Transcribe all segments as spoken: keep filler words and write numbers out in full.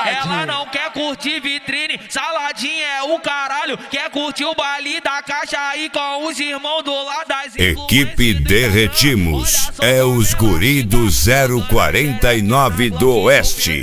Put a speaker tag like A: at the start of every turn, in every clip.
A: Ela não quer curtir vitrine, saladinha é o caralho. Quer curtir o baile da caixa aí com os irmãos do lado das
B: Equipe Derretimos, é os guri do zero quarenta e nove do Oeste.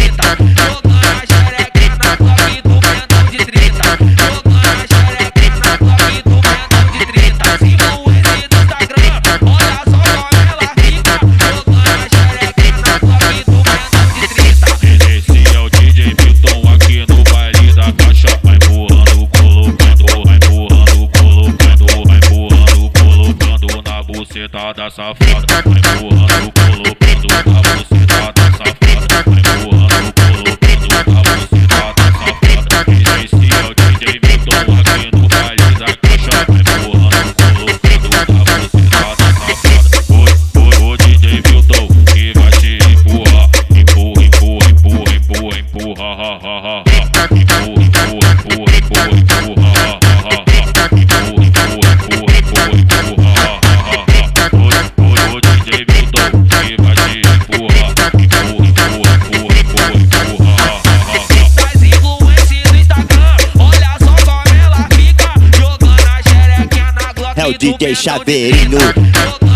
C: Da safada, vai empurrando, colocando na bucetada safada, vai empurrando, colocando na bucetada safada. Esse é o D J Milton aqui no baile da caixa, vai empurrando, colocando na bucetada safada. Oi, oi, o D J Milton que vai te empurrar, empurra, empurra, empurra, empurra, empurra, ha, ha, ha, ha. Empurra, empurra, empurra, empurra, empurra, ha, ha, ha, ha. Empurra, empurra, empurra, empurra, empurra, ha, ha, ha.
D: É o D J Chaveirinho.